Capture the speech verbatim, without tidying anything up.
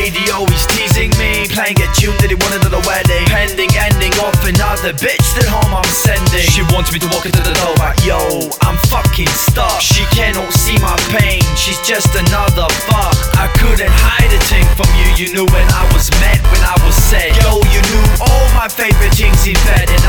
lady always teasing me, playing a tune that he wanted at the wedding. Pending ending off another bitch that home I'm sending. She wants me to walk into the door, but yo, I'm fucking stuck. She cannot see my pain, she's just another fuck. I couldn't hide a thing from you. You knew when I was mad, when I was sad. Yo, you knew all my favorite things in bed, and